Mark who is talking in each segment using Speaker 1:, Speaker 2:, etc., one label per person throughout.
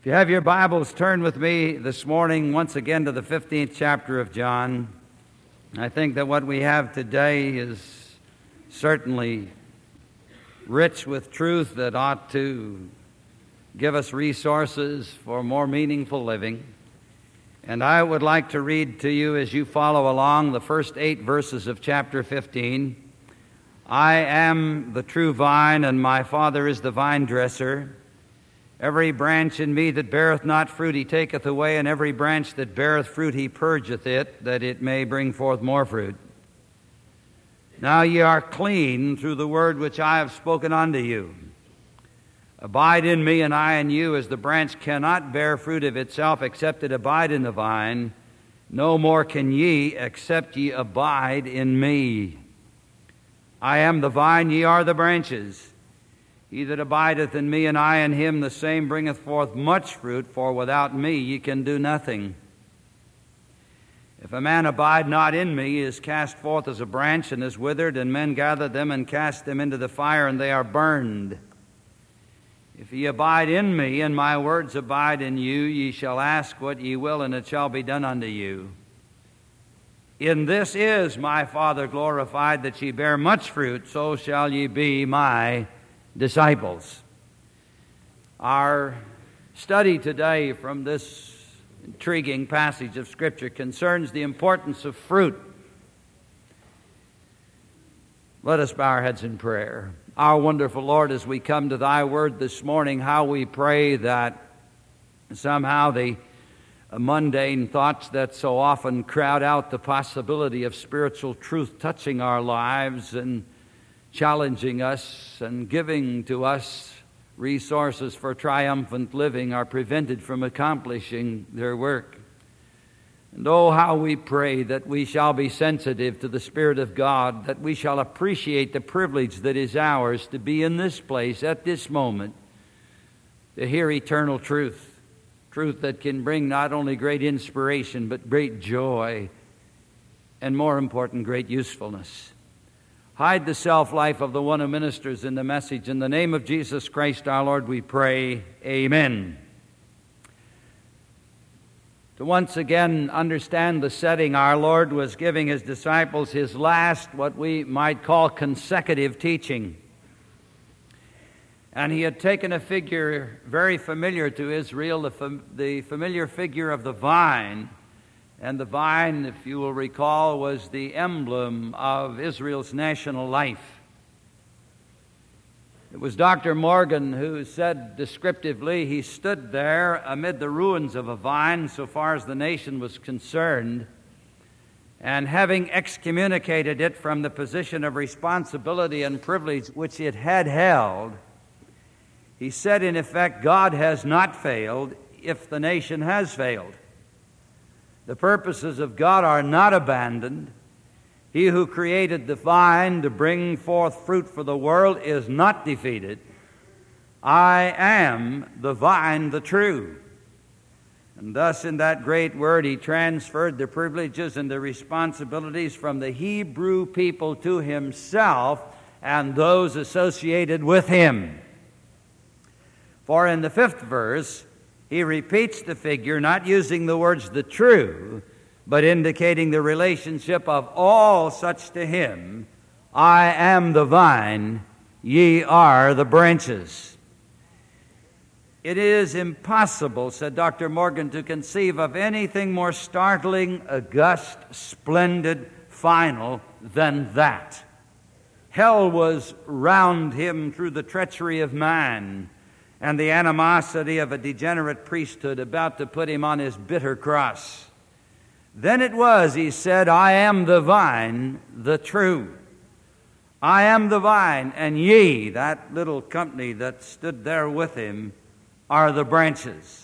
Speaker 1: If you have your Bibles, turn with me this morning once again to the 15th chapter of John. I think that what we have today is certainly rich with truth that ought to give us resources for more meaningful living. And I would like to read to you as you follow along the first 8 verses of chapter 15. I am the true vine, and my Father is the vine dresser. Every branch in me that beareth not fruit he taketh away, and every branch that beareth fruit he purgeth it, that it may bring forth more fruit. Now ye are clean through the word which I have spoken unto you. Abide in me, and I in you, as the branch cannot bear fruit of itself except it abide in the vine. No more can ye, except ye abide in me. I am the vine, ye are the branches. He that abideth in me, and I in him, the same bringeth forth much fruit, for without me ye can do nothing. If a man abide not in me, he is cast forth as a branch, and is withered, and men gather them and cast them into the fire, and they are burned. If ye abide in me, and my words abide in you, ye shall ask what ye will, and it shall be done unto you. In this is my Father glorified, that ye bear much fruit, so shall ye be my disciples. Our study today from this intriguing passage of Scripture concerns the importance of fruit. Let us bow our heads in prayer. Our wonderful Lord, as we come to Thy Word this morning, how we pray that somehow the mundane thoughts that so often crowd out the possibility of spiritual truth touching our lives and challenging us and giving to us resources for triumphant living are prevented from accomplishing their work. And oh, how we pray that we shall be sensitive to the Spirit of God, that we shall appreciate the privilege that is ours to be in this place at this moment, to hear eternal truth, truth that can bring not only great inspiration, but great joy, and more important, great usefulness. Hide the self-life of the one who ministers in the message. In the name of Jesus Christ our Lord we pray, amen. To once again understand the setting, our Lord was giving His disciples His last, what we might call consecutive teaching. And He had taken a figure very familiar to Israel, the familiar figure of the vine. And the vine, if you will recall, was the emblem of Israel's national life. It was Dr. Morgan who said descriptively, he stood there amid the ruins of a vine so far as the nation was concerned, and having excommunicated it from the position of responsibility and privilege which it had held, he said, in effect, God has not failed if the nation has failed. The purposes of God are not abandoned. He who created the vine to bring forth fruit for the world is not defeated. I am the vine, the true. And thus in that great word he transferred the privileges and the responsibilities from the Hebrew people to himself and those associated with him. For in the 5th verse, he repeats the figure, not using the words the true, but indicating the relationship of all such to him. I am the vine, ye are the branches. It is impossible, said Dr. Morgan, to conceive of anything more startling, august, splendid, final than that. Hell was round him through the treachery of man and the animosity of a degenerate priesthood about to put him on his bitter cross. Then it was, he said, I am the vine, the true. I am the vine, and ye, that little company that stood there with him, are the branches.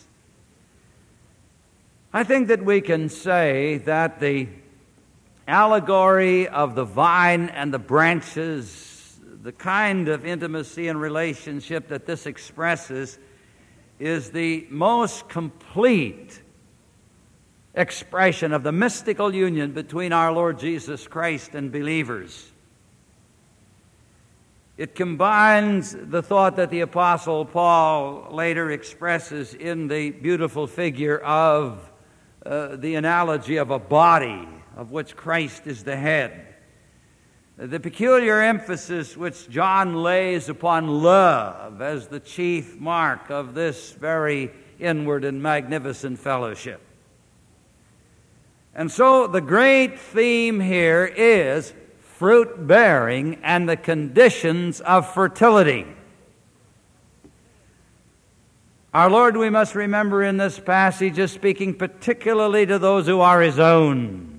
Speaker 1: I think that we can say that the allegory of the vine and the branches, the kind of intimacy and relationship that this expresses, is the most complete expression of the mystical union between our Lord Jesus Christ and believers. It combines the thought that the Apostle Paul later expresses in the beautiful figure of the analogy of a body of which Christ is the head. The peculiar emphasis which John lays upon love as the chief mark of this very inward and magnificent fellowship. And so the great theme here is fruit-bearing and the conditions of fertility. Our Lord, we must remember in this passage, is speaking particularly to those who are His own.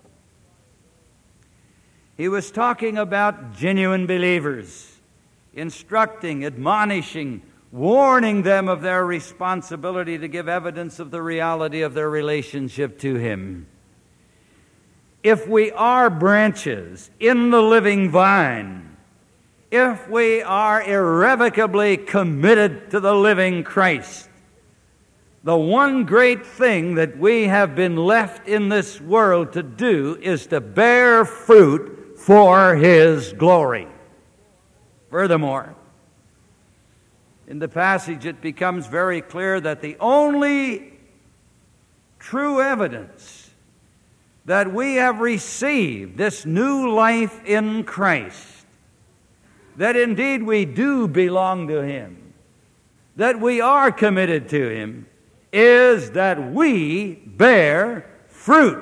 Speaker 1: He was talking about genuine believers, instructing, admonishing, warning them of their responsibility to give evidence of the reality of their relationship to Him. If we are branches in the living vine, if we are irrevocably committed to the living Christ, the one great thing that we have been left in this world to do is to bear fruit for His glory. Furthermore, in the passage it becomes very clear that the only true evidence that we have received this new life in Christ, that indeed we do belong to Him, that we are committed to Him, is that we bear fruit.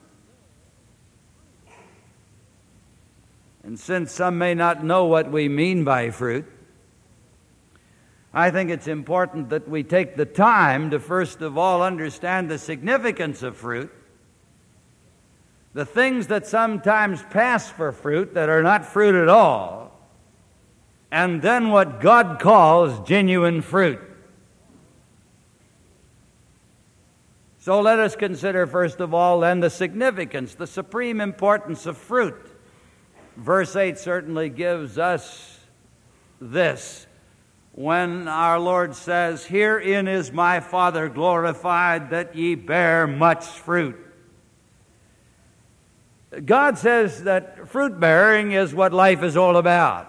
Speaker 1: And since some may not know what we mean by fruit, I think it's important that we take the time to first of all understand the significance of fruit, the things that sometimes pass for fruit that are not fruit at all, and then what God calls genuine fruit. So let us consider first of all then the significance, the supreme importance of fruit. Verse 8 certainly gives us this when our Lord says, "Herein is my Father glorified, that ye bear much fruit." God says that fruit-bearing is what life is all about.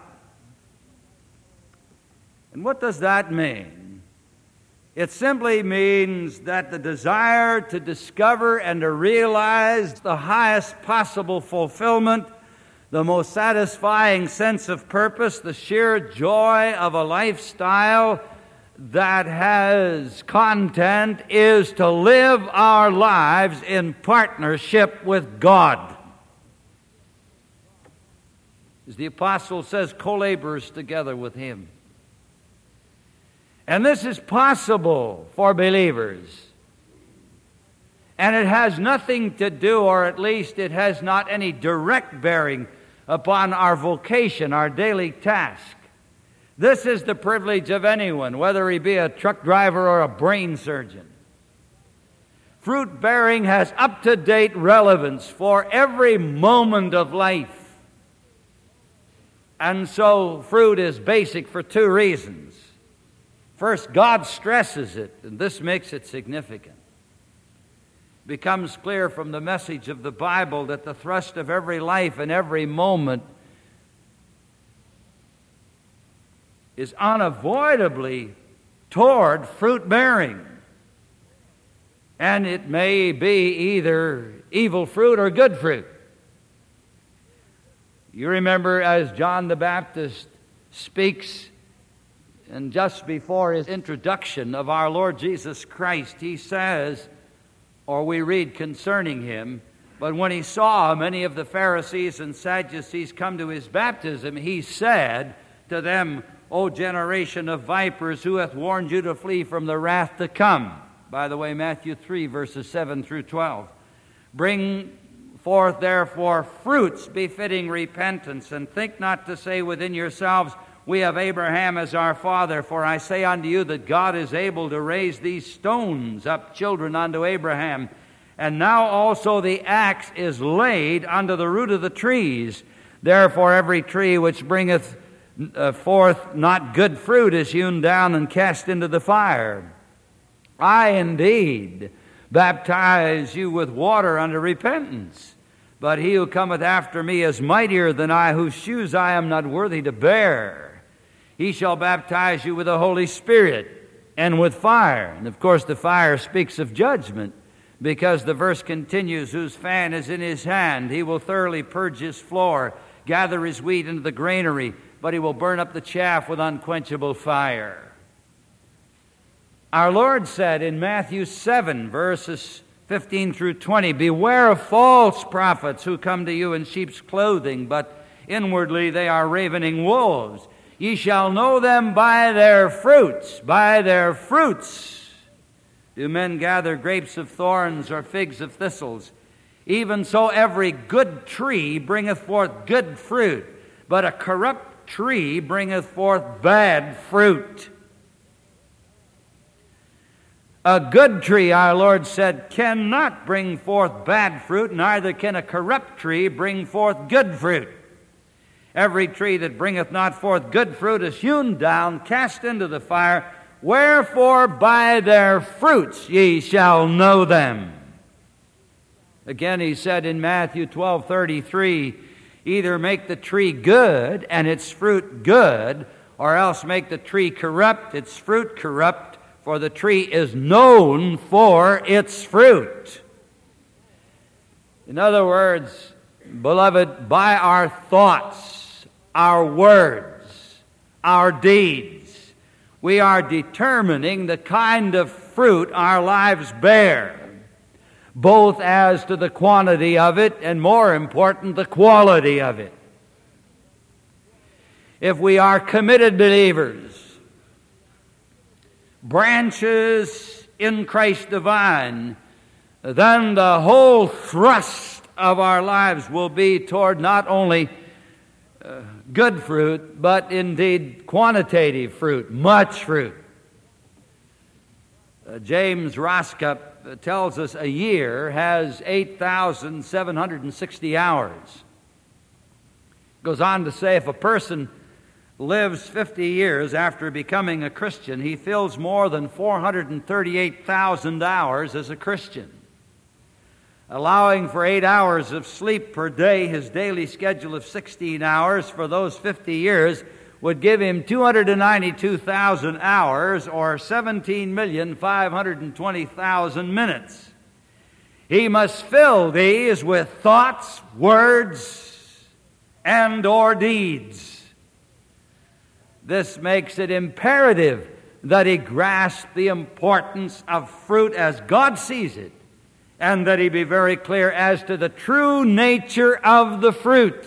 Speaker 1: And what does that mean? It simply means that the desire to discover and to realize the highest possible fulfillment, the most satisfying sense of purpose, the sheer joy of a lifestyle that has content, is to live our lives in partnership with God. As the apostle says, co-laborers together with Him. And this is possible for believers. And it has nothing to do, or at least it has not any direct bearing upon our vocation, our daily task. This is the privilege of anyone, whether he be a truck driver or a brain surgeon. Fruit bearing has up-to-date relevance for every moment of life. And so fruit is basic for two reasons. First, God stresses it, and this makes it significant. It becomes clear from the message of the Bible that the thrust of every life and every moment is unavoidably toward fruit bearing. And it may be either evil fruit or good fruit. You remember as John the Baptist speaks, and just before his introduction of our Lord Jesus Christ, he says, or we read concerning him, "But when he saw many of the Pharisees and Sadducees come to his baptism, he said to them, O generation of vipers, who hath warned you to flee from the wrath to come?" By the way, Matthew 3, verses 7 through 12. "Bring forth therefore fruits befitting repentance, and think not to say within yourselves, We have Abraham as our father. For I say unto you that God is able to raise these stones up children unto Abraham. And now also the axe is laid unto the root of the trees. Therefore every tree which bringeth forth not good fruit is hewn down and cast into the fire. I indeed baptize you with water unto repentance. But he who cometh after me is mightier than I, whose shoes I am not worthy to bear. He shall baptize you with the Holy Spirit and with fire. And of course the fire speaks of judgment, because the verse continues, whose fan is in his hand. He will thoroughly purge his floor, gather his wheat into the granary, but he will burn up the chaff with unquenchable fire. Our Lord said in Matthew 7, verses 15 through 20, beware of false prophets who come to you in sheep's clothing, but inwardly they are ravening wolves. Ye shall know them by their fruits. By their fruits do men gather grapes of thorns or figs of thistles. Even so every good tree bringeth forth good fruit, but a corrupt tree bringeth forth bad fruit. A good tree, our Lord said, cannot bring forth bad fruit, neither can a corrupt tree bring forth good fruit. Every tree that bringeth not forth good fruit is hewn down, cast into the fire. Wherefore by their fruits ye shall know them. Again he said in Matthew 12:33, either make the tree good and its fruit good, or else make the tree corrupt, its fruit corrupt. For the tree is known for its fruit. In other words, beloved, by our thoughts, our words, our deeds, we are determining the kind of fruit our lives bear, both as to the quantity of it and, more important, the quality of it. If we are committed believers, branches in Christ divine, then the whole thrust of our lives will be toward not only good fruit, but indeed quantitative fruit, much fruit. James Roscup tells us a year has 8,760 hours. Goes on to say, if a person lives 50 years after becoming a Christian, he fills more than 438,000 hours as a Christian. Allowing for 8 hours of sleep per day, his daily schedule of 16 hours for those 50 years would give him 292,000 hours, or 17,520,000 minutes. He must fill these with thoughts, words, and or deeds. This makes it imperative that he grasp the importance of fruit as God sees it, and that he be very clear as to the true nature of the fruit.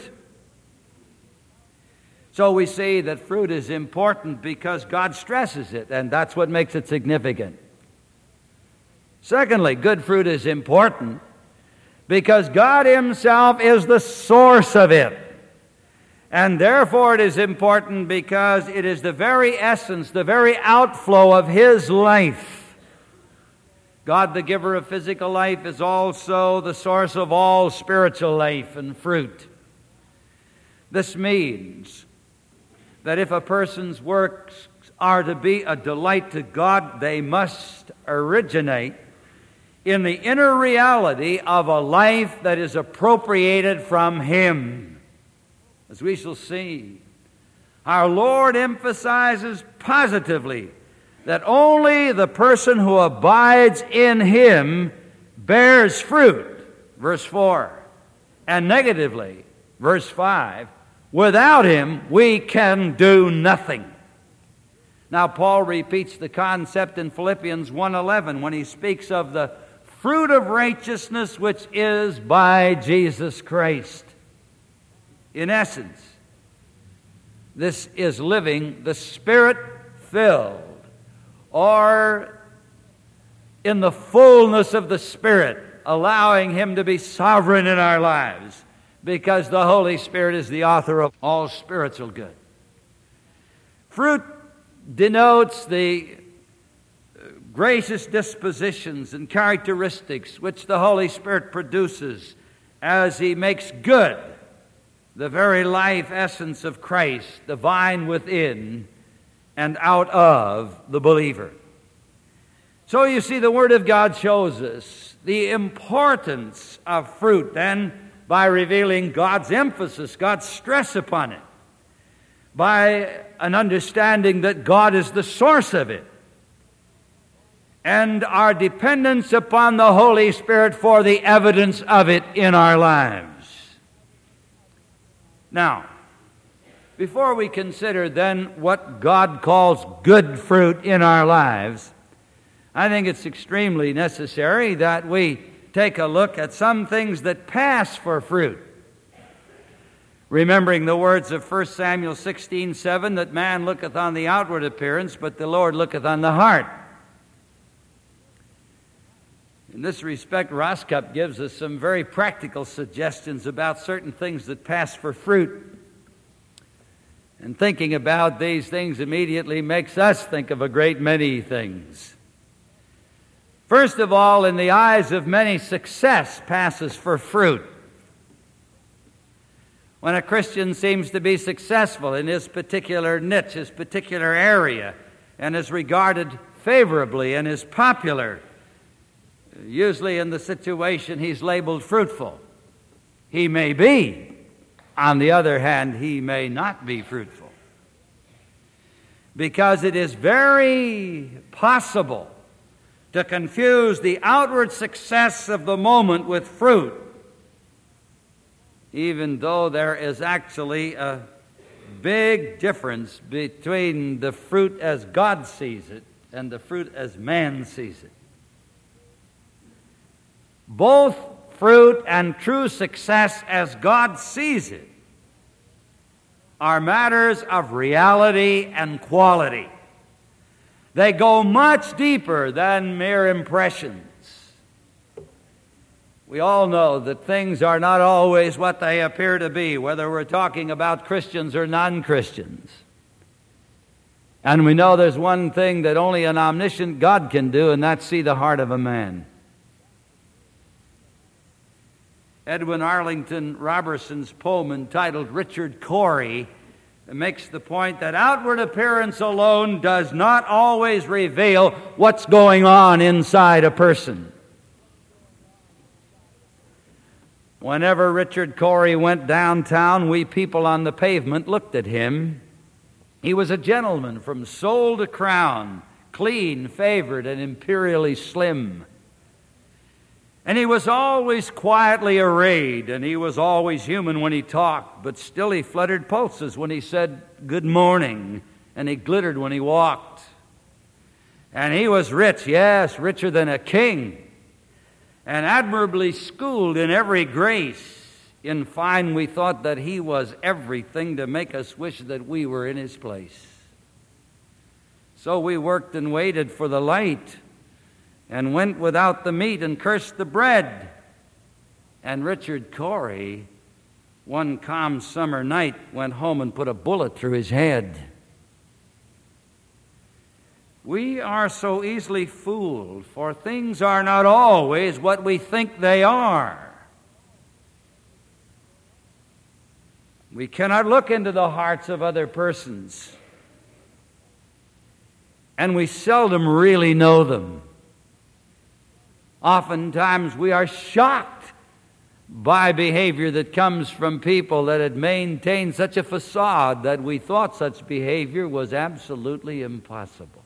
Speaker 1: So we see that fruit is important because God stresses it, and that's what makes it significant. Secondly, good fruit is important because God Himself is the source of it. And therefore it is important because it is the very essence, the very outflow of His life. God, the giver of physical life, is also the source of all spiritual life and fruit. This means that if a person's works are to be a delight to God, they must originate in the inner reality of a life that is appropriated from Him. As we shall see, our Lord emphasizes positively that only the person who abides in Him bears fruit, verse 4, and negatively, verse 5, without Him we can do nothing. Now Paul repeats the concept in Philippians 1:11 when he speaks of the fruit of righteousness which is by Jesus Christ. In essence, this is living the Spirit-filled, or in the fullness of the Spirit, allowing Him to be sovereign in our lives, because the Holy Spirit is the author of all spiritual good. Fruit denotes the gracious dispositions and characteristics which the Holy Spirit produces as He makes good the very life essence of Christ, the vine within and out of the believer. So you see, the Word of God shows us the importance of fruit, then, by revealing God's emphasis, God's stress upon it, by an understanding that God is the source of it, and our dependence upon the Holy Spirit for the evidence of it in our lives. Now, before we consider then what God calls good fruit in our lives, I think it's extremely necessary that we take a look at some things that pass for fruit. Remembering the words of 1 Samuel 16:7, that man looketh on the outward appearance, but the Lord looketh on the heart. In this respect, Roscup gives us some very practical suggestions about certain things that pass for fruit. And thinking about these things immediately makes us think of a great many things. First of all, in the eyes of many, success passes for fruit. When a Christian seems to be successful in his particular niche, his particular area, and is regarded favorably and is popular, usually in the situation he's labeled fruitful. He may be. On the other hand, he may not be fruitful. Because it is very possible to confuse the outward success of the moment with fruit, even though there is actually a big difference between the fruit as God sees it and the fruit as man sees it. Both fruit and true success as God sees it are matters of reality and quality. They go much deeper than mere impressions. We all know that things are not always what they appear to be, whether we're talking about Christians or non-Christians. And we know there's one thing that only an omniscient God can do, and that's see the heart of a man. Edwin Arlington Robertson's poem entitled Richard Cory makes the point that outward appearance alone does not always reveal what's going on inside a person. Whenever Richard Cory went downtown, we people on the pavement looked at him. He was a gentleman from sole to crown, clean, favored, and imperially slim. And he was always quietly arrayed, and he was always human when he talked, but still he fluttered pulses when he said good morning, and he glittered when he walked. And he was rich, yes, richer than a king, and admirably schooled in every grace. In fine, we thought that he was everything to make us wish that we were in his place. So we worked and waited for the light, and went without the meat and cursed the bread. And Richard Cory, one calm summer night, went home and put a bullet through his head. We are so easily fooled, for things are not always what we think they are. We cannot look into the hearts of other persons, and we seldom really know them. Oftentimes we are shocked by behavior that comes from people that had maintained such a facade that we thought such behavior was absolutely impossible.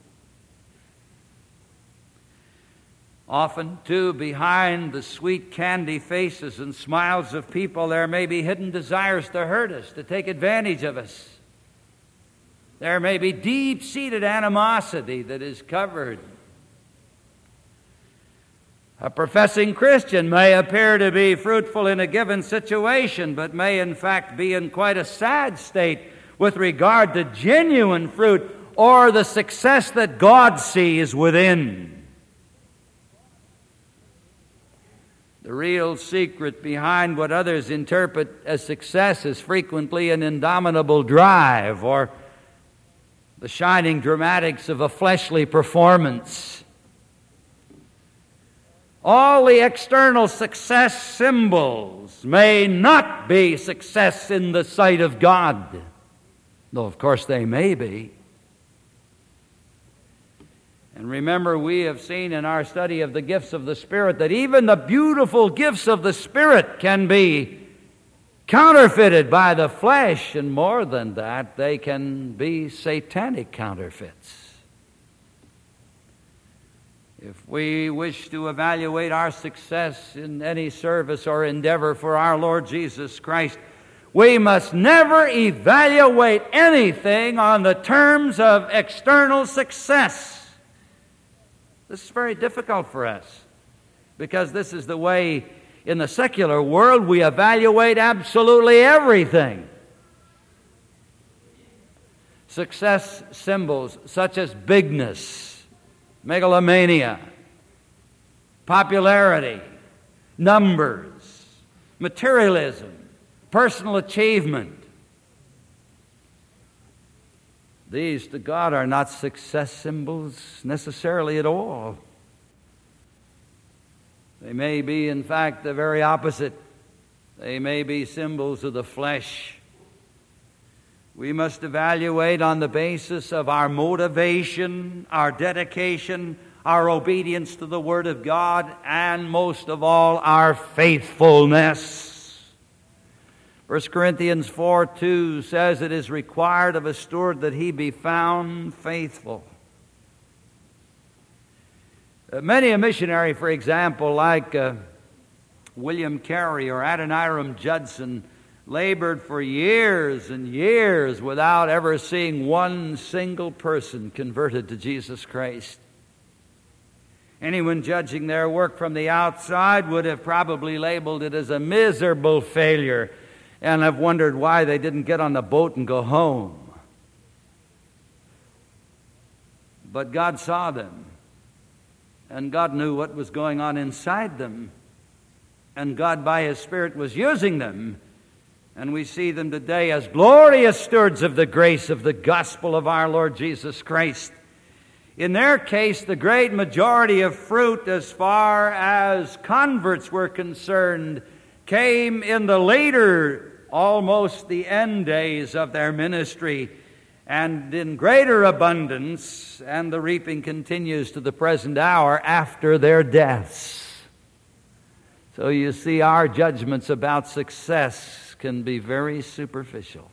Speaker 1: Often, too, behind the sweet candy faces and smiles of people, there may be hidden desires to hurt us, to take advantage of us. There may be deep-seated animosity that is covered. A professing Christian may appear to be fruitful in a given situation, but may in fact be in quite a sad state with regard to genuine fruit or the success that God sees within. The real secret behind what others interpret as success is frequently an indomitable drive or the shining dramatics of a fleshly performance. All the external success symbols may not be success in the sight of God, though of course they may be. And remember, we have seen in our study of the gifts of the Spirit that even the beautiful gifts of the Spirit can be counterfeited by the flesh, and more than that, they can be satanic counterfeits. If we wish to evaluate our success in any service or endeavor for our Lord Jesus Christ, we must never evaluate anything on the terms of external success. This is very difficult for us, because this is the way in the secular world we evaluate absolutely everything. Success symbols such as bigness, megalomania, popularity, numbers, materialism, personal achievement. These to God are not success symbols necessarily at all. They may be, in fact, the very opposite. They may be symbols of the flesh. We must evaluate on the basis of our motivation, our dedication, our obedience to the Word of God, and most of all, our faithfulness. 1 Corinthians 4:2 says it is required of a steward that he be found faithful. Many a missionary, for example, like William Carey or Adoniram Judson, labored for years and years without ever seeing one single person converted to Jesus Christ. Anyone judging their work from the outside would have probably labeled it as a miserable failure and have wondered why they didn't get on the boat and go home. But God saw them, and God knew what was going on inside them, and God by His Spirit was using them. And we see them today as glorious stewards of the grace of the gospel of our Lord Jesus Christ. In their case, the great majority of fruit as far as converts were concerned came in the later, almost the end days of their ministry, and in greater abundance, and the reaping continues to the present hour after their deaths. So you see, our judgments about success can be very superficial.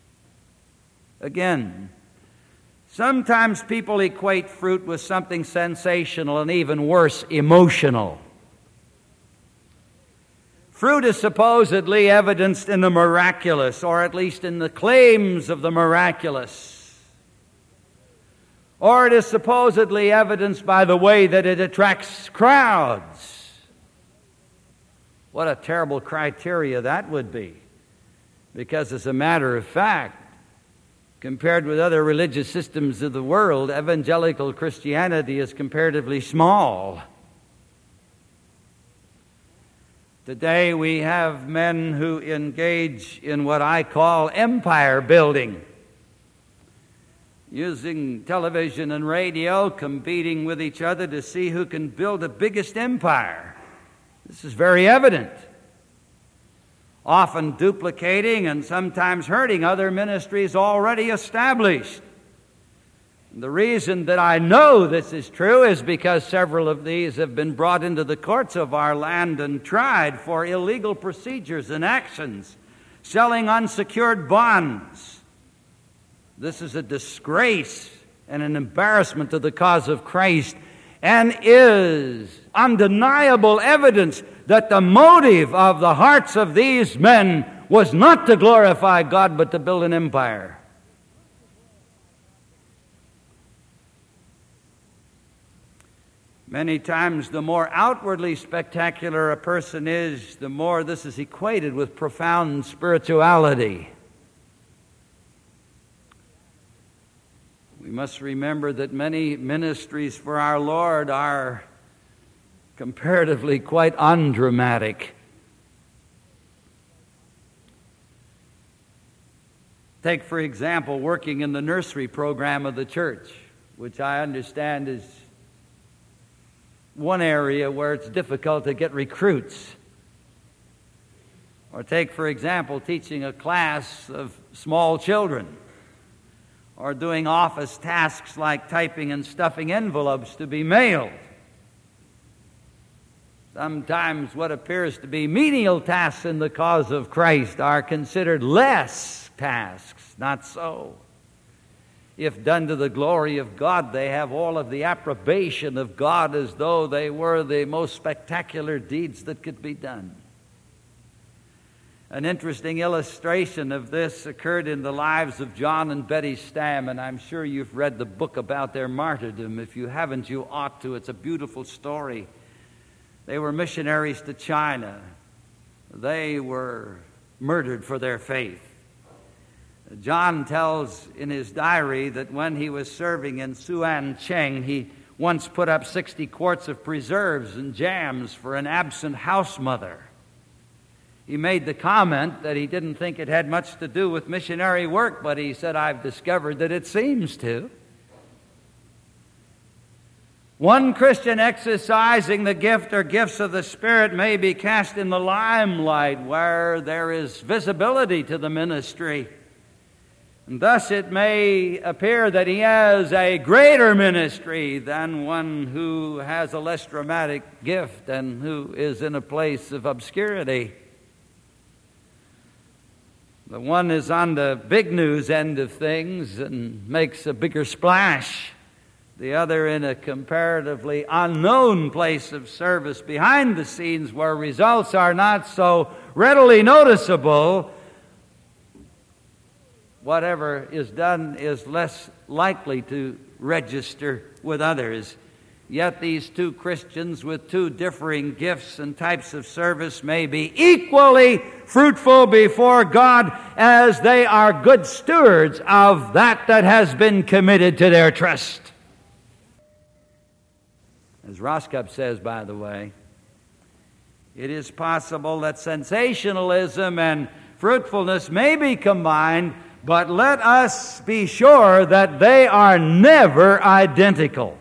Speaker 1: Again, sometimes people equate fruit with something sensational and even worse, emotional. Fruit is supposedly evidenced in the miraculous, or at least in the claims of the miraculous. Or it is supposedly evidenced by the way that it attracts crowds. What a terrible criteria that would be. Because as a matter of fact, compared with other religious systems of the world, evangelical Christianity is comparatively small. Today we have men who engage in what I call empire building, using television and radio, competing with each other to see who can build the biggest empire. This is very evident. Often duplicating and sometimes hurting other ministries already established. The reason that I know this is true is because several of these have been brought into the courts of our land and tried for illegal procedures and actions, selling unsecured bonds. This is a disgrace and an embarrassment to the cause of Christ, and is undeniable evidence that the motive of the hearts of these men was not to glorify God, but to build an empire. Many times, the more outwardly spectacular a person is, the more this is equated with profound spirituality. We must remember that many ministries for our Lord are comparatively quite undramatic. Take, for example, working in the nursery program of the church, which I understand is one area where it's difficult to get recruits. Or take, for example, teaching a class of small children, or doing office tasks like typing and stuffing envelopes to be mailed. Sometimes what appears to be menial tasks in the cause of Christ are considered less tasks. Not so. If done to the glory of God, they have all of the approbation of God as though they were the most spectacular deeds that could be done. An interesting illustration of this occurred in the lives of John and Betty Stam, and I'm sure you've read the book about their martyrdom. If you haven't, you ought to. It's a beautiful story. They were missionaries to China. They were murdered for their faith. John tells in his diary that when he was serving in Suan Cheng, he once put up 60 quarts of preserves and jams for an absent house mother. He made the comment that he didn't think it had much to do with missionary work, but he said, "I've discovered that it seems to." One Christian exercising the gift or gifts of the Spirit may be cast in the limelight where there is visibility to the ministry. And thus it may appear that he has a greater ministry than one who has a less dramatic gift and who is in a place of obscurity. The one is on the big news end of things and makes a bigger splash. The other in a comparatively unknown place of service behind the scenes where results are not so readily noticeable. Whatever is done is less likely to register with others. Yet these two Christians with two differing gifts and types of service may be equally fruitful before God as they are good stewards of that has been committed to their trust. As Roscup says, by the way, it is possible that sensationalism and fruitfulness may be combined, but let us be sure that they are never identical.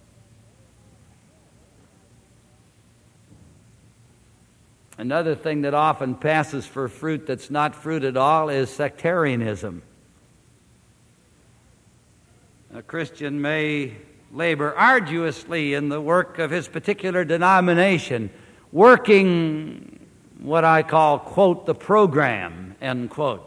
Speaker 1: Another thing that often passes for fruit that's not fruit at all is sectarianism. A Christian may labor arduously in the work of his particular denomination, working what I call, quote, the program, end quote.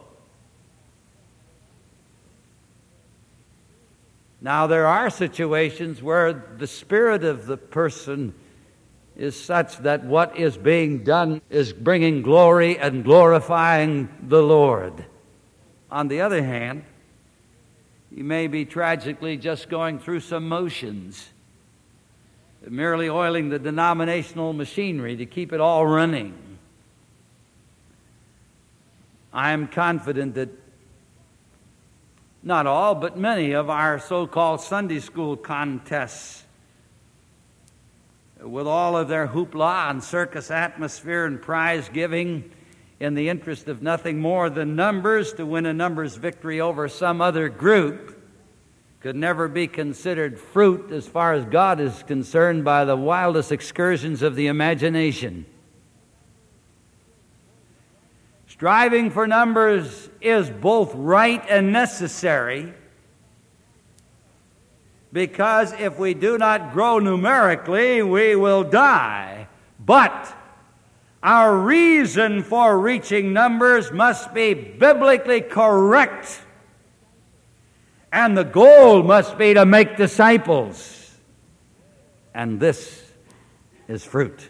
Speaker 1: Now, there are situations where the spirit of the person is such that what is being done is bringing glory and glorifying the Lord. On the other hand, you may be tragically just going through some motions, merely oiling the denominational machinery to keep it all running. I am confident that not all, but many of our so-called Sunday school contests, with all of their hoopla and circus atmosphere and prize giving in the interest of nothing more than numbers to win a numbers victory over some other group, could never be considered fruit as far as God is concerned by the wildest excursions of the imagination. Striving for numbers is both right and necessary, because if we do not grow numerically, we will die. But our reason for reaching numbers must be biblically correct, and the goal must be to make disciples. And this is fruit.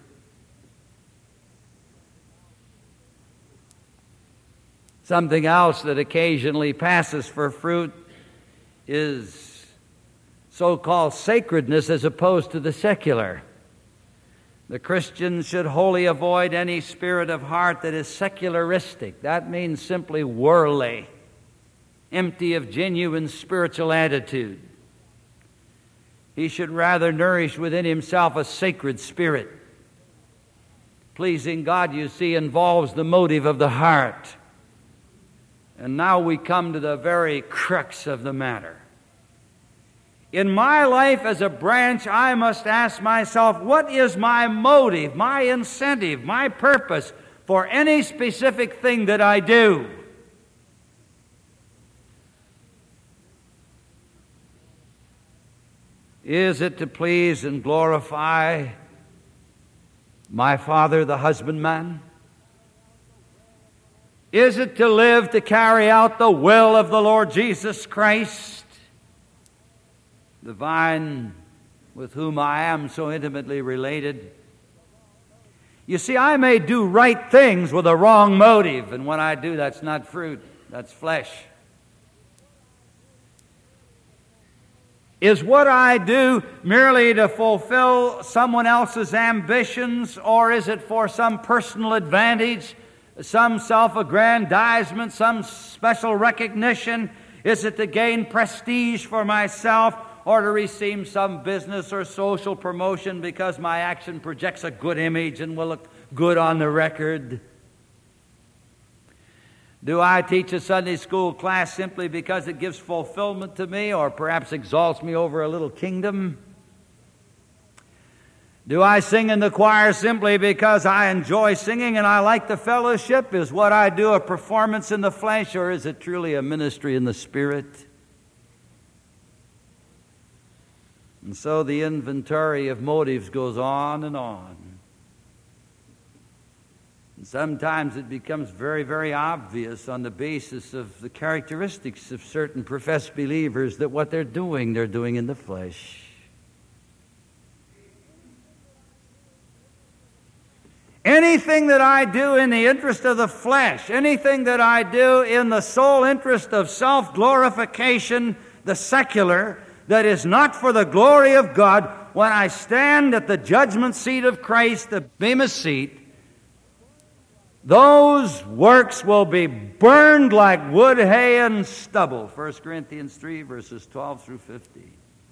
Speaker 1: Something else that occasionally passes for fruit is so-called sacredness as opposed to the secular. The Christian should wholly avoid any spirit of heart that is secularistic. That means simply worldly, empty of genuine spiritual attitude. He should rather nourish within himself a sacred spirit. Pleasing God, you see, involves the motive of the heart. And now we come to the very crux of the matter. In my life as a branch, I must ask myself, what is my motive, my incentive, my purpose for any specific thing that I do? Is it to please and glorify my Father the husbandman? Is it to live to carry out the will of the Lord Jesus Christ, the vine with whom I am so intimately related? You see, I may do right things with a wrong motive, and when I do, that's not fruit, that's flesh. Is what I do merely to fulfill someone else's ambitions, or is it for some personal advantage, some self-aggrandizement, some special recognition? Is it to gain prestige for myself, or to receive some business or social promotion because my action projects a good image and will look good on the record? Do I teach a Sunday school class simply because it gives fulfillment to me, or perhaps exalts me over a little kingdom? Do I sing in the choir simply because I enjoy singing and I like the fellowship? Is what I do a performance in the flesh, or is it truly a ministry in the Spirit? And so the inventory of motives goes on and on. And sometimes it becomes very, very obvious on the basis of the characteristics of certain professed believers that what they're doing in the flesh. Anything that I do in the interest of the flesh, anything that I do in the sole interest of self-glorification, the secular, that is not for the glory of God, when I stand at the judgment seat of Christ, the Bema seat, those works will be burned like wood, hay, and stubble. 1 Corinthians 3, verses 12 through 15.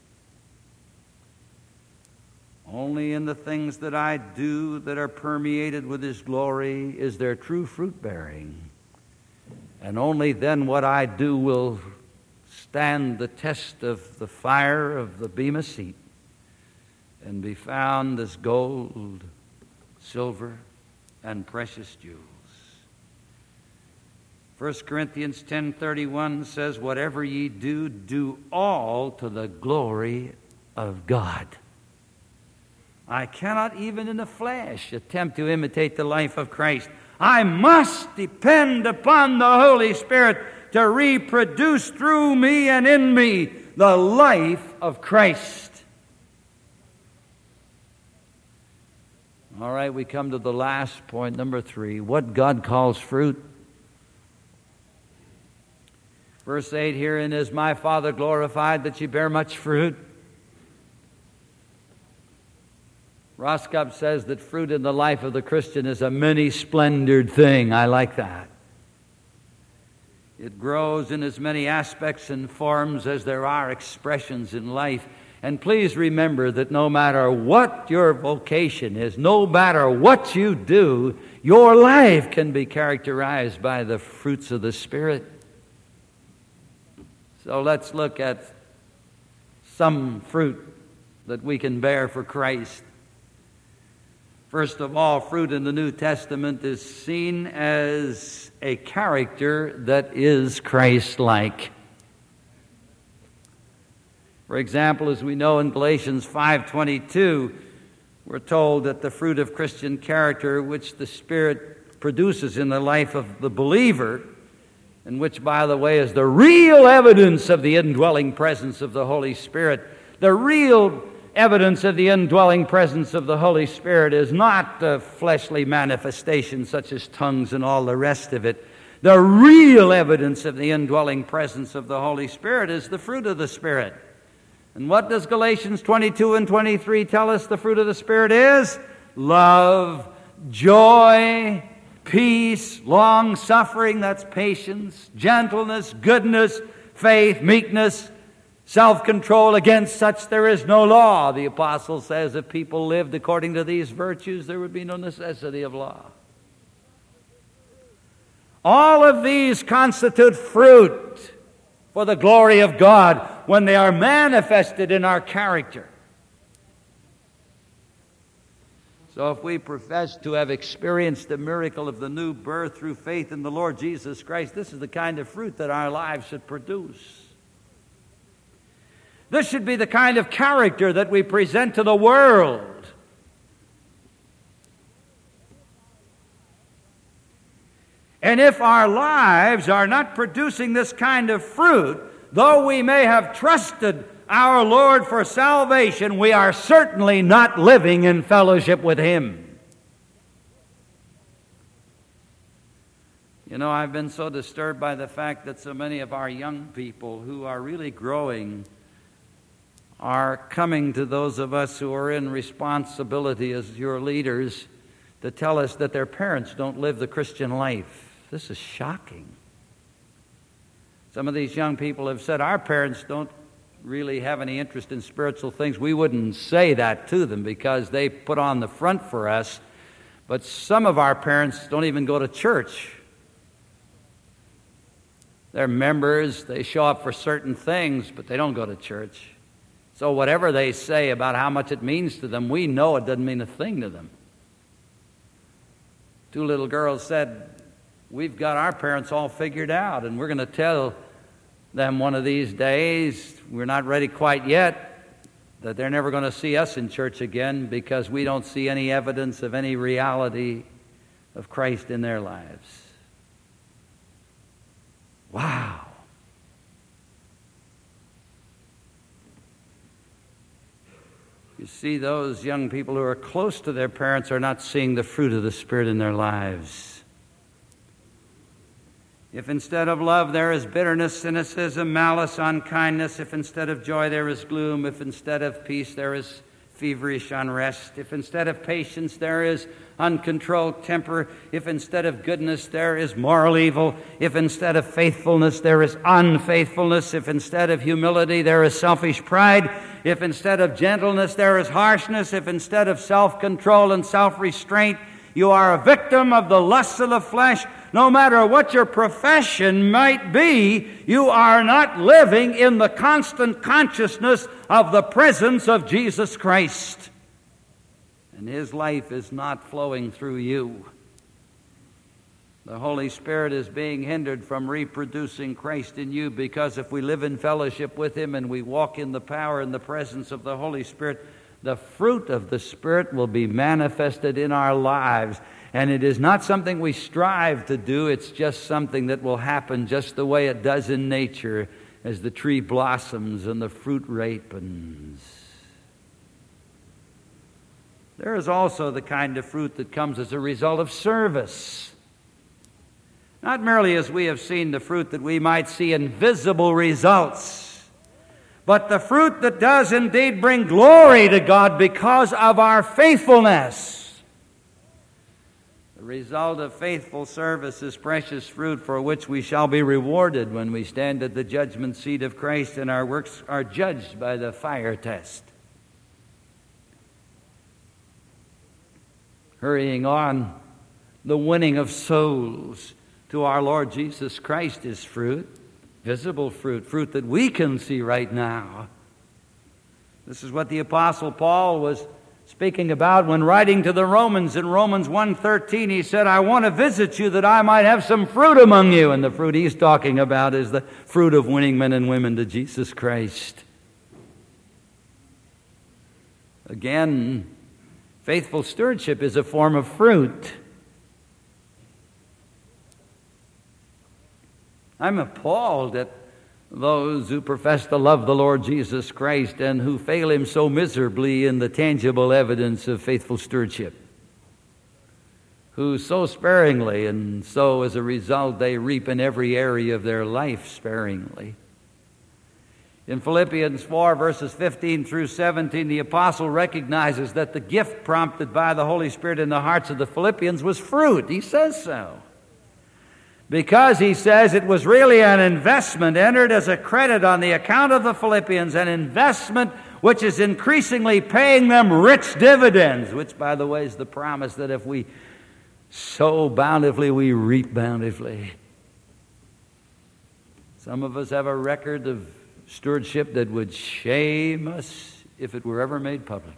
Speaker 1: Only in the things that I do that are permeated with His glory is there true fruit bearing. And only then what I do will stand the test of the fire of the Bema seat and be found as gold, silver, and precious jewels. 1 Corinthians 10:31 says, whatever ye do, do all to the glory of God. I cannot even in the flesh attempt to imitate the life of Christ. I must depend upon the Holy Spirit to reproduce through me and in me the life of Christ. All right, we come to the last point, number 3, what God calls fruit. Verse 8, herein is my Father glorified, that ye bear much fruit. Roscoe says that fruit in the life of the Christian is a many-splendored thing. I like that. It grows in as many aspects and forms as there are expressions in life. And please remember that no matter what your vocation is, no matter what you do, your life can be characterized by the fruits of the Spirit. So let's look at some fruit that we can bear for Christ. First of all, fruit in the New Testament is seen as a character that is Christ-like. For example, as we know in Galatians 5:22, we're told that the fruit of Christian character which the Spirit produces in the life of the believer, and which, by the way, is the real evidence of the indwelling presence of the Holy Spirit. The real evidence of the indwelling presence of the Holy Spirit is not the fleshly manifestation such as tongues and all the rest of it. The real evidence of the indwelling presence of the Holy Spirit is the fruit of the Spirit. And what does Galatians 22 and 23 tell us the fruit of the Spirit is? Love, joy, peace, long-suffering, that's patience, gentleness, goodness, faith, meekness, self-control. Against such there is no law. The apostle says if people lived according to these virtues, there would be no necessity of law. All of these constitute fruit for the glory of God when they are manifested in our character. So if we profess to have experienced the miracle of the new birth through faith in the Lord Jesus Christ, this is the kind of fruit that our lives should produce. This should be the kind of character that we present to the world. And if our lives are not producing this kind of fruit, though we may have trusted our Lord for salvation, we are certainly not living in fellowship with Him. You know, I've been so disturbed by the fact that so many of our young people who are really growing are coming to those of us who are in responsibility as your leaders to tell us that their parents don't live the Christian life. This is shocking. Some of these young people have said, our parents don't really have any interest in spiritual things. We wouldn't say that to them because they put on the front for us. But some of our parents don't even go to church. They're members, they show up for certain things, but they don't go to church. So whatever they say about how much it means to them, we know it doesn't mean a thing to them. Two little girls said, we've got our parents all figured out, and we're going to tell them one of these days, we're not ready quite yet, that they're never going to see us in church again because we don't see any evidence of any reality of Christ in their lives. Wow. You see, those young people who are close to their parents are not seeing the fruit of the Spirit in their lives. If instead of love there is bitterness, cynicism, malice, unkindness, if instead of joy there is gloom, if instead of peace there is feverish unrest, if instead of patience there is uncontrolled temper, if instead of goodness there is moral evil, if instead of faithfulness there is unfaithfulness, if instead of humility there is selfish pride, if instead of gentleness there is harshness, if instead of self-control and self-restraint you are a victim of the lusts of the flesh, no matter what your profession might be, you are not living in the constant consciousness of the presence of Jesus Christ. And His life is not flowing through you. The Holy Spirit is being hindered from reproducing Christ in you because if we live in fellowship with Him and we walk in the power and the presence of the Holy Spirit, the fruit of the Spirit will be manifested in our lives. And it is not something we strive to do, it's just something that will happen just the way it does in nature as the tree blossoms and the fruit ripens. There is also the kind of fruit that comes as a result of service. Not merely as we have seen the fruit that we might see in visible results, but the fruit that does indeed bring glory to God because of our faithfulness. The result of faithful service is precious fruit for which we shall be rewarded when we stand at the judgment seat of Christ and our works are judged by the fire test. Hurrying on, the winning of souls to our Lord Jesus Christ is fruit, visible fruit, fruit that we can see right now. This is what the Apostle Paul was speaking about when writing to the Romans in Romans 1:13. He said, I want to visit you that I might have some fruit among you. And the fruit he's talking about is the fruit of winning men and women to Jesus Christ. Again, faithful stewardship is a form of fruit. I'm appalled at those who profess to love the Lord Jesus Christ and who fail Him so miserably in the tangible evidence of faithful stewardship, who so sparingly and so as a result they reap in every area of their life sparingly. In Philippians 4, verses 15 through 17, the apostle recognizes that the gift prompted by the Holy Spirit in the hearts of the Philippians was fruit. He says so. Because, he says, it was really an investment entered as a credit on the account of the Philippians, an investment which is increasingly paying them rich dividends, which, by the way, is the promise that if we sow bountifully, we reap bountifully. Some of us have a record of stewardship that would shame us if it were ever made public.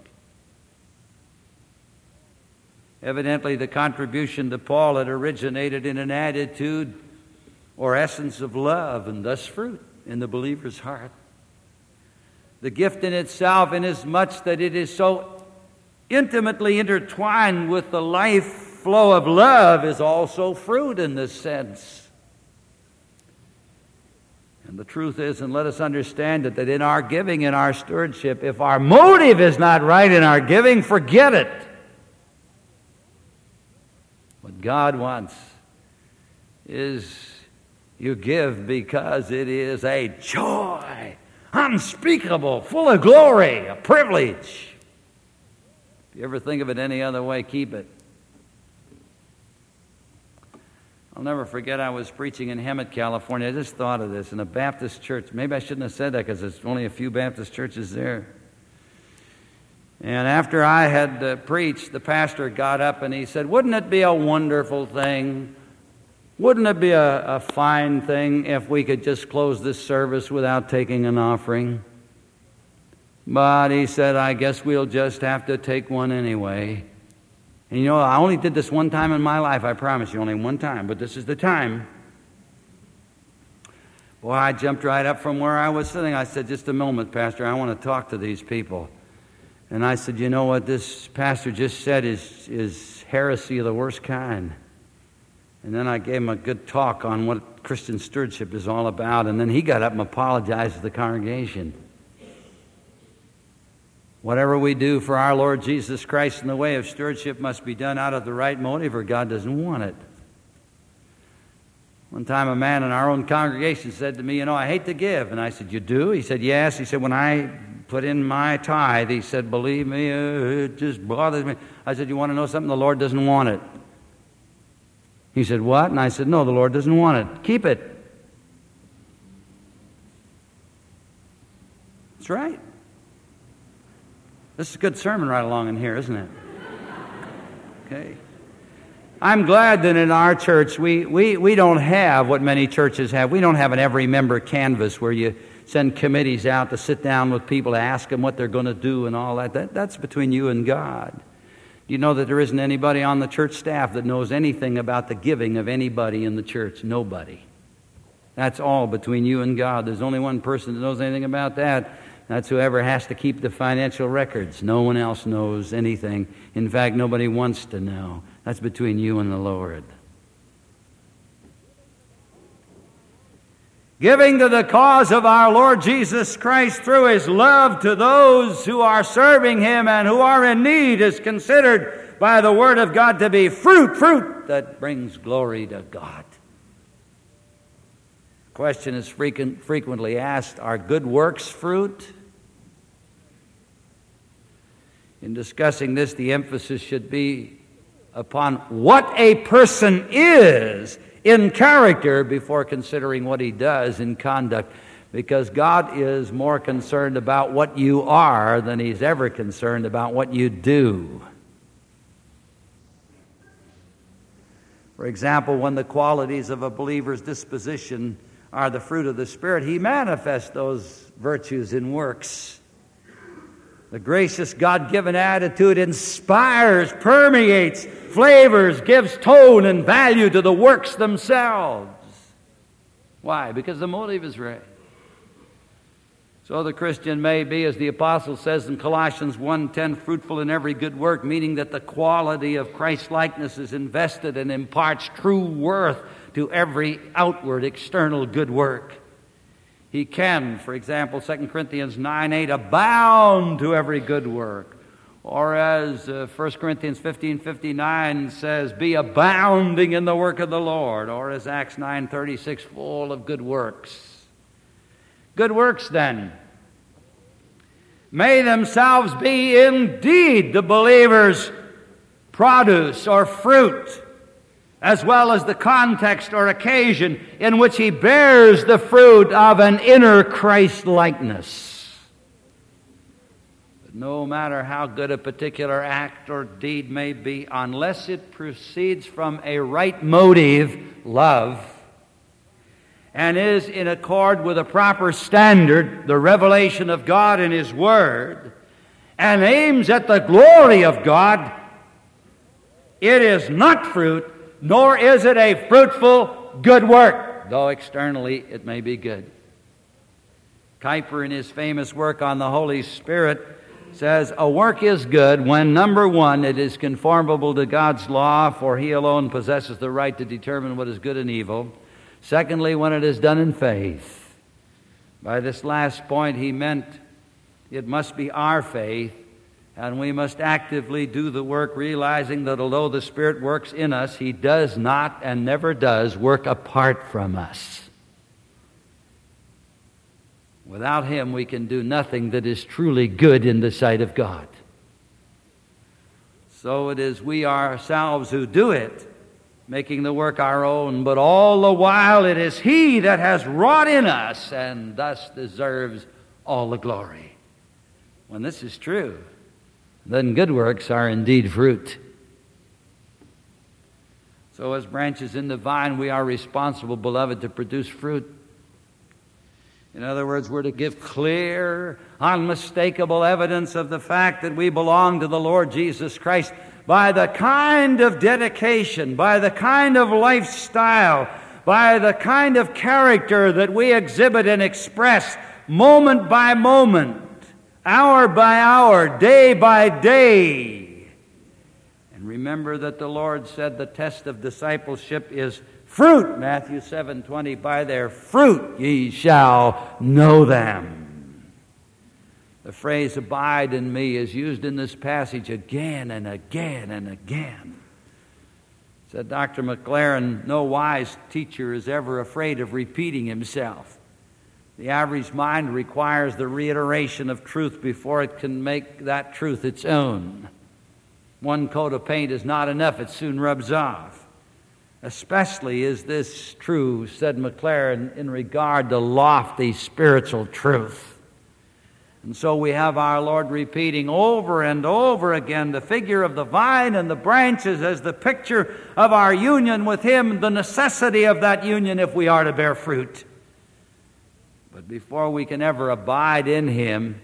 Speaker 1: Evidently, the contribution to Paul had originated in an attitude or essence of love and thus fruit in the believer's heart. The gift in itself, inasmuch that it is so intimately intertwined with the life flow of love is also fruit in this sense. And the truth is, and let us understand it, that in our giving, in our stewardship, if our motive is not right in our giving, forget it. What God wants is you give because it is a joy, unspeakable, full of glory, a privilege. If you ever think of it any other way, keep it. I'll never forget, I was preaching in Hemet, California. I just thought of this, in a Baptist church. Maybe I shouldn't have said that because there's only a few Baptist churches there. And after I had preached, the pastor got up and he said, "Wouldn't it be a wonderful thing? Wouldn't it be a fine thing if we could just close this service without taking an offering? But," he said, "I guess we'll just have to take one anyway." And you know, I only did this one time in my life, I promise you, only one time, but this is the time. Boy, I jumped right up from where I was sitting. I said, "Just a moment, Pastor, I want to talk to these people." And I said, "You know what this pastor just said is heresy of the worst kind." And then I gave him a good talk on what Christian stewardship is all about, and then he got up and apologized to the congregation. Whatever we do for our Lord Jesus Christ in the way of stewardship must be done out of the right motive, or God doesn't want it. One time a man in our own congregation said to me, "You know, I hate to give." And I said, "You do?" He said, "Yes." He said, "When I put in my tithe," he said, "believe me, it just bothers me." I said, "You want to know something? The Lord doesn't want it." He said, "What?" And I said, "No, the Lord doesn't want it. Keep it." That's right. This is a good sermon right along in here, isn't it? Okay. I'm glad that in our church we don't have what many churches have. We don't have an every member canvas where you send committees out to sit down with people to ask them what they're going to do and all that. That's between you and God. Do you know that there isn't anybody on the church staff that knows anything about the giving of anybody in the church? Nobody. That's all between you and God. There's only one person that knows anything about that. That's whoever has to keep the financial records. No one else knows anything. In fact, nobody wants to know. That's between you and the Lord. Giving to the cause of our Lord Jesus Christ through His love to those who are serving Him and who are in need is considered by the Word of God to be fruit that brings glory to God. The question is frequently asked, are good works fruit? In discussing this, the emphasis should be upon what a person is in character before considering what he does in conduct, because God is more concerned about what you are than He's ever concerned about what you do. For example, when the qualities of a believer's disposition are the fruit of the Spirit, he manifests those virtues in works. The gracious God-given attitude inspires, permeates, flavors, gives tone and value to the works themselves. Why? Because the motive is right. So the Christian may be, as the apostle says in Colossians 1:10, fruitful in every good work, meaning that the quality of Christ-likeness is invested and imparts true worth to every outward, external good work. He can, for example, 2 Corinthians 9:8, abound to every good work. Or as 1 Corinthians 15:59 says, be abounding in the work of the Lord. Or as Acts 9:36, full of good works. Good works, then, may themselves be indeed the believer's produce or fruit, as well as the context or occasion in which he bears the fruit of an inner Christ-likeness. But no matter how good a particular act or deed may be, unless it proceeds from a right motive, love, and is in accord with a proper standard, the revelation of God in His Word, and aims at the glory of God, it is not fruit, nor is it a fruitful good work, though externally it may be good. Kuyper, in his famous work on the Holy Spirit, says, a work is good when, number one, it is conformable to God's law, for He alone possesses the right to determine what is good and evil. Secondly, when it is done in faith. By this last point, he meant it must be our faith, and we must actively do the work, realizing that although the Spirit works in us, He does not and never does work apart from us. Without Him, we can do nothing that is truly good in the sight of God. So it is we ourselves who do it, making the work our own, but all the while it is He that has wrought in us and thus deserves all the glory. When this is true, then good works are indeed fruit. So as branches in the vine, we are responsible, beloved, to produce fruit. In other words, we're to give clear, unmistakable evidence of the fact that we belong to the Lord Jesus Christ by the kind of dedication, by the kind of lifestyle, by the kind of character that we exhibit and express moment by moment, hour by hour, day by day. And remember that the Lord said the test of discipleship is fruit. Matthew 7:20, by their fruit ye shall know them. The phrase abide in me is used in this passage again and again and again. Said Dr. McLaren, no wise teacher is ever afraid of repeating himself. The average mind requires the reiteration of truth before it can make that truth its own. One coat of paint is not enough, it soon rubs off. Especially is this true, said McLaren, in regard to lofty spiritual truth. And so we have our Lord repeating over and over again the figure of the vine and the branches as the picture of our union with Him, the necessity of that union if we are to bear fruit. But before we can ever abide in Him,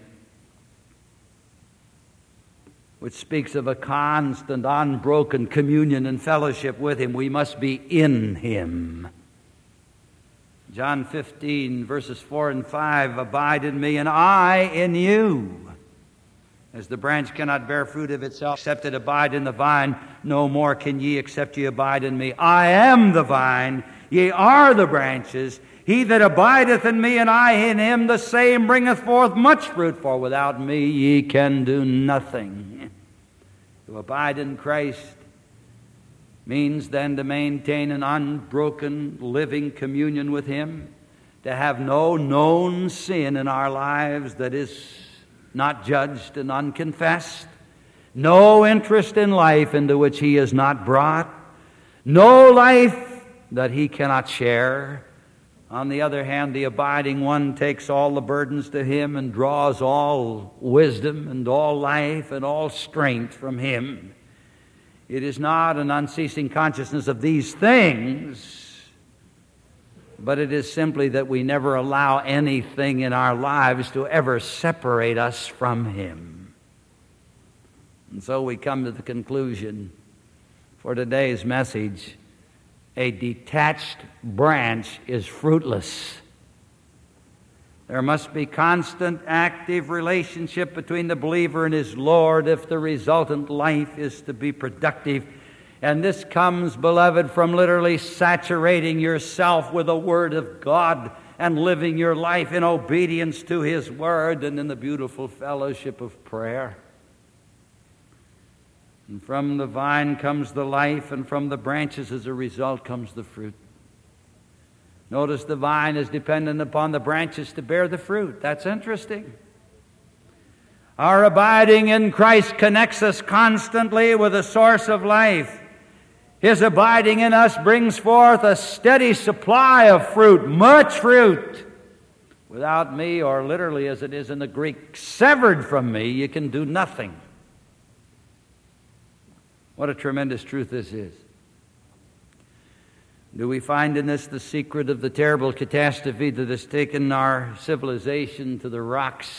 Speaker 1: which speaks of a constant, unbroken communion and fellowship with Him, we must be in Him. John 15, verses 4 and 5, abide in me and I in you. As the branch cannot bear fruit of itself except it abide in the vine, no more can ye except ye abide in me. I am the vine, ye are the branches. He that abideth in me and I in him, the same bringeth forth much fruit, for without me ye can do nothing. To abide in Christ means then to maintain an unbroken living communion with Him, to have no known sin in our lives that is not judged and unconfessed, no interest in life into which He is not brought, no life that He cannot share. On the other hand, the abiding one takes all the burdens to Him and draws all wisdom and all life and all strength from Him. It is not an unceasing consciousness of these things, but it is simply that we never allow anything in our lives to ever separate us from Him. And so we come to the conclusion for today's message: a detached branch is fruitless. There must be constant, active relationship between the believer and his Lord if the resultant life is to be productive. And this comes, beloved, from literally saturating yourself with the Word of God and living your life in obedience to His Word and in the beautiful fellowship of prayer. And from the vine comes the life, and from the branches as a result comes the fruit. Notice the vine is dependent upon the branches to bear the fruit. That's interesting. Our abiding in Christ connects us constantly with the source of life. His abiding in us brings forth a steady supply of fruit, much fruit. Without me, or literally as it is in the Greek, severed from me, you can do nothing. What a tremendous truth this is. Do we find in this the secret of the terrible catastrophe that has taken our civilization to the rocks?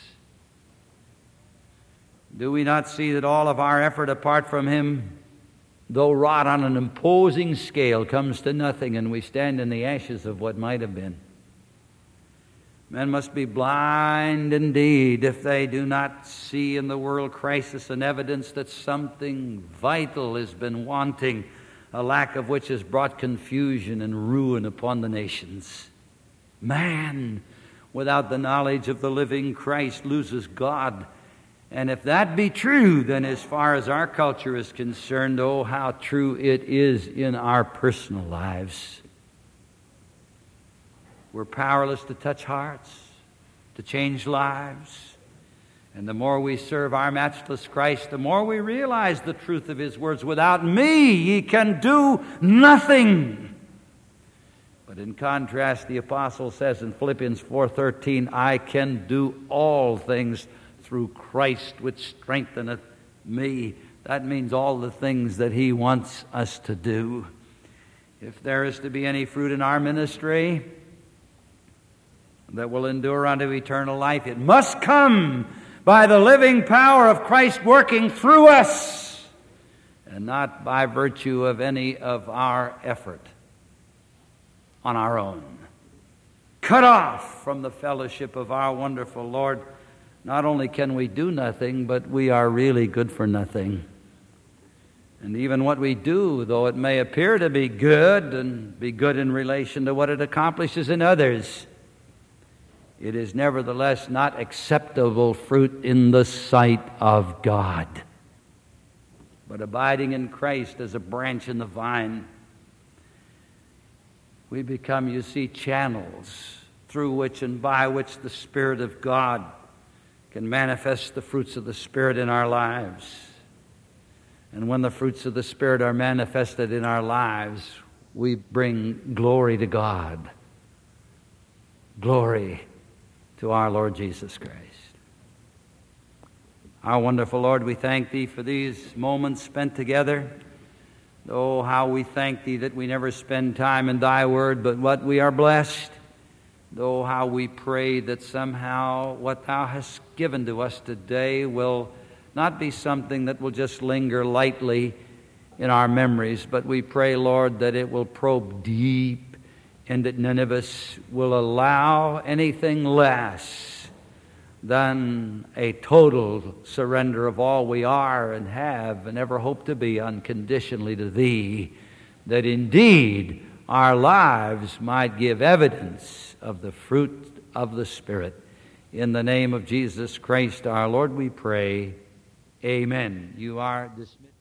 Speaker 1: Do we not see that all of our effort apart from Him, though wrought on an imposing scale, comes to nothing, and we stand in the ashes of what might have been? Men must be blind indeed if they do not see in the world crisis an evidence that something vital has been wanting, a lack of which has brought confusion and ruin upon the nations. Man, without the knowledge of the living Christ, loses God. And if that be true, then as far as our culture is concerned, oh, how true it is in our personal lives. We're powerless to touch hearts, to change lives. And the more we serve our matchless Christ, the more we realize the truth of His words. Without me, ye can do nothing. But in contrast, the apostle says in Philippians 4:13, I can do all things through Christ which strengtheneth me. That means all the things that He wants us to do. If there is to be any fruit in our ministry that will endure unto eternal life, it must come by the living power of Christ working through us, and not by virtue of any of our effort on our own. Cut off from the fellowship of our wonderful Lord, not only can we do nothing, but we are really good for nothing. And even what we do, though it may appear to be good and be good in relation to what it accomplishes in others, it is nevertheless not acceptable fruit in the sight of God. But abiding in Christ as a branch in the vine, we become, you see, channels through which and by which the Spirit of God can manifest the fruits of the Spirit in our lives. And when the fruits of the Spirit are manifested in our lives, we bring glory to God. Glory to our Lord Jesus Christ. Our wonderful Lord, we thank Thee for these moments spent together. Oh, how we thank Thee that we never spend time in Thy Word, but what we are blessed. Oh, how we pray that somehow what Thou hast given to us today will not be something that will just linger lightly in our memories, but we pray, Lord, that it will probe deep, and that none of us will allow anything less than a total surrender of all we are and have and ever hope to be unconditionally to Thee, that indeed our lives might give evidence of the fruit of the Spirit. In the name of Jesus Christ our Lord we pray. Amen. You are dismissed.